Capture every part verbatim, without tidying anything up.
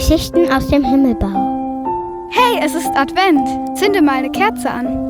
Geschichten aus dem Himmelbau. Hey, es ist Advent. Zünde mal eine Kerze an.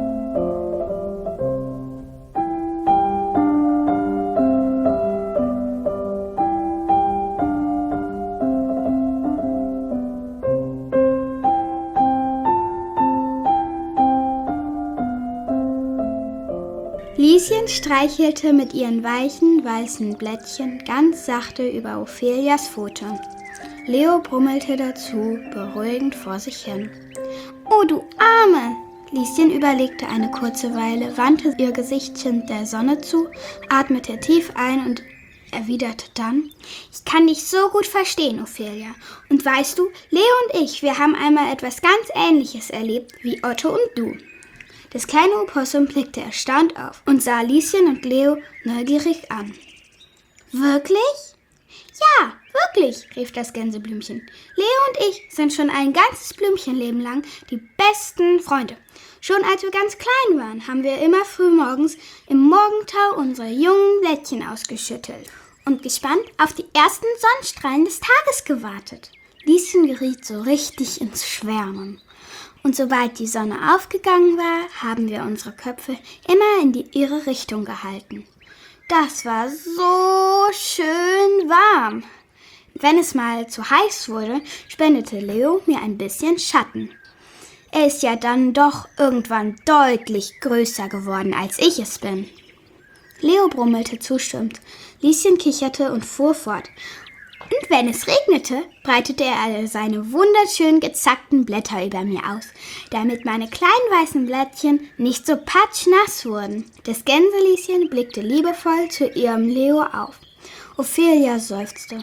Lieschen streichelte mit ihren weichen, weißen Blättchen ganz sachte über Ophelias Pfote. Leo brummelte dazu, beruhigend vor sich hin. »Oh, du Arme!« Lieschen überlegte eine kurze Weile, wandte ihr Gesichtchen der Sonne zu, atmete tief ein und erwiderte dann: »Ich kann dich so gut verstehen, Ophelia. Und weißt du, Leo und ich, wir haben einmal etwas ganz Ähnliches erlebt wie Otto und du.« Das kleine Opossum blickte erstaunt auf und sah Lieschen und Leo neugierig an. »Wirklich?« »Ja, wirklich«, rief das Gänseblümchen. »Leo und ich sind schon ein ganzes Blümchenleben lang die besten Freunde. Schon als wir ganz klein waren, haben wir immer früh morgens im Morgentau unsere jungen Blättchen ausgeschüttelt und gespannt auf die ersten Sonnenstrahlen des Tages gewartet.« Lieschen geriet so richtig ins Schwärmen. Und sobald die Sonne aufgegangen war, haben wir unsere Köpfe immer in die ihre Richtung gehalten. Das war so schön warm. Wenn es mal zu heiß wurde, spendete Leo mir ein bisschen Schatten. Er ist ja dann doch irgendwann deutlich größer geworden, als ich es bin. Leo brummelte zustimmend, Lieschen kicherte und fuhr fort. Und wenn es regnete, breitete er alle seine wunderschön gezackten Blätter über mir aus, damit meine kleinen weißen Blättchen nicht so patschnass wurden. Das Gänselieschen blickte liebevoll zu ihrem Leo auf. Ophelia seufzte.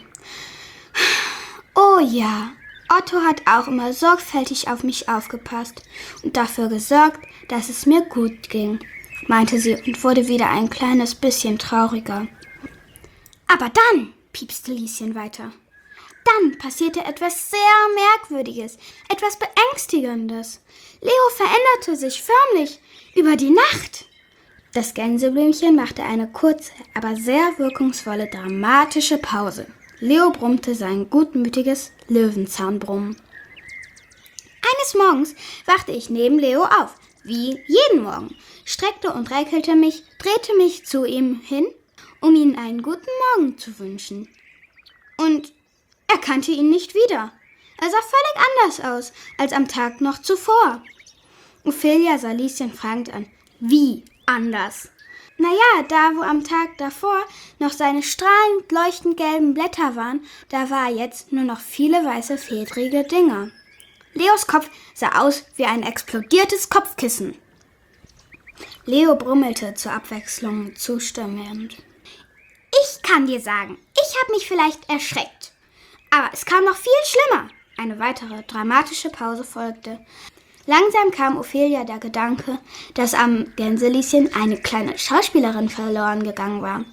»Oh ja, Otto hat auch immer sorgfältig auf mich aufgepasst und dafür gesorgt, dass es mir gut ging«, meinte sie und wurde wieder ein kleines bisschen trauriger. »Aber dann«, piepste Lieschen weiter. »Dann passierte etwas sehr Merkwürdiges, etwas Beängstigendes. Leo veränderte sich förmlich über die Nacht.« Das Gänseblümchen machte eine kurze, aber sehr wirkungsvolle, dramatische Pause. Leo brummte sein gutmütiges Löwenzahnbrummen. Eines Morgens wachte ich neben Leo auf, wie jeden Morgen, streckte und räkelte mich, drehte mich zu ihm hin, um ihm einen guten Morgen zu wünschen. Und er kannte ihn nicht wieder. Er sah völlig anders aus als am Tag noch zuvor. Ophelia sah Lieschen fragend an. Wie anders? Naja, da wo am Tag davor noch seine strahlend leuchtend gelben Blätter waren, da war jetzt nur noch viele weiße, fedrige Dinger. Leos Kopf sah aus wie ein explodiertes Kopfkissen. Leo brummelte zur Abwechslung zustimmend. »Ich kann dir sagen, ich habe mich vielleicht erschreckt. Aber es kam noch viel schlimmer.« Eine weitere dramatische Pause folgte. Langsam kam Ophelia der Gedanke, dass am Gänselieschen eine kleine Schauspielerin verloren gegangen war.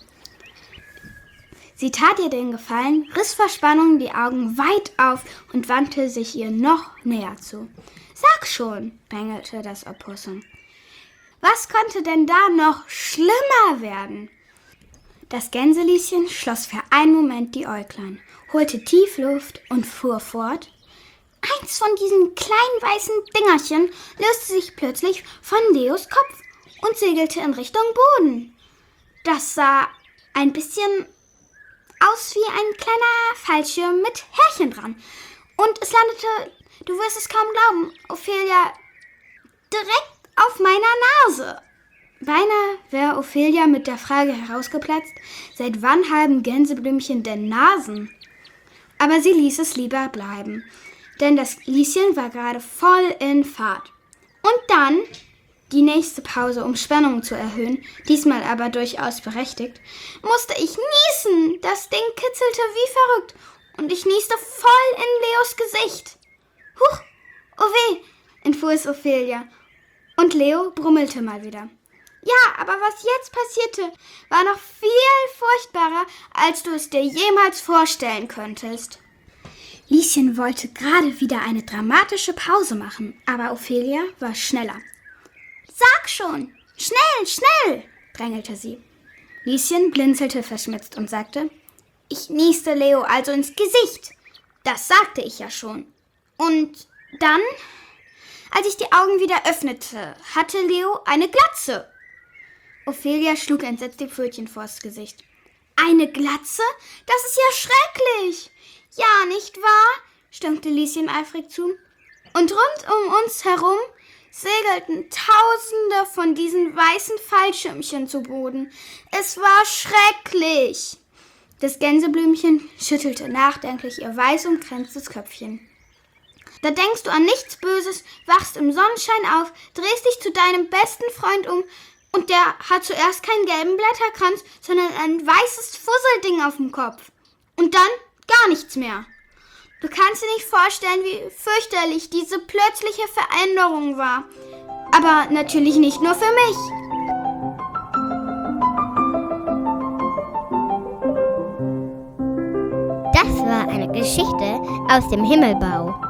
Sie tat ihr den Gefallen, riss vor Spannung die Augen weit auf und wandte sich ihr noch näher zu. »Sag schon«, bängelte das Opossum. »Was konnte denn da noch schlimmer werden?« Das Gänselieschen schloss für einen Moment die Äuglein, holte tief Luft und fuhr fort. Eins von diesen kleinen weißen Dingerchen löste sich plötzlich von Leos Kopf und segelte in Richtung Boden. Das sah ein bisschen aus wie ein kleiner Fallschirm mit Härchen dran. Und es landete, du wirst es kaum glauben, Ophelia, direkt auf meiner Nase. Beinahe wäre Ophelia mit der Frage herausgeplatzt, seit wann haben Gänseblümchen denn Nasen? Aber sie ließ es lieber bleiben, denn das Lieschen war gerade voll in Fahrt. Und dann, die nächste Pause, um Spannung zu erhöhen, diesmal aber durchaus berechtigt, musste ich niesen. Das Ding kitzelte wie verrückt und ich nieste voll in Leos Gesicht. Huch, oh weh, entfuhr es Ophelia. Und Leo brummelte mal wieder. Ja, aber was jetzt passierte, war noch viel furchtbarer, als du es dir jemals vorstellen könntest. Lieschen wollte gerade wieder eine dramatische Pause machen, aber Ophelia war schneller. Sag schon, schnell, schnell, drängelte sie. Lieschen blinzelte verschmitzt und sagte, ich nieste Leo also ins Gesicht. Das sagte ich ja schon. Und dann, als ich die Augen wieder öffnete, hatte Leo eine Glatze. Ophelia schlug entsetzt die Pfötchen vors Gesicht. Eine Glatze? Das ist ja schrecklich. Ja, nicht wahr? Stimmte Lieschen eifrig zu. Und rund um uns herum segelten Tausende von diesen weißen Fallschirmchen zu Boden. Es war schrecklich. Das Gänseblümchen schüttelte nachdenklich ihr weiß umkränztes Köpfchen. Da denkst du an nichts Böses, wachst im Sonnenschein auf, drehst dich zu deinem besten Freund um und der hat zuerst keinen gelben Blätterkranz, sondern ein weißes Fusselding auf dem Kopf. Und dann gar nichts mehr. Du kannst dir nicht vorstellen, wie fürchterlich diese plötzliche Veränderung war. Aber natürlich nicht nur für mich. Das war eine Geschichte aus dem Himmelbau.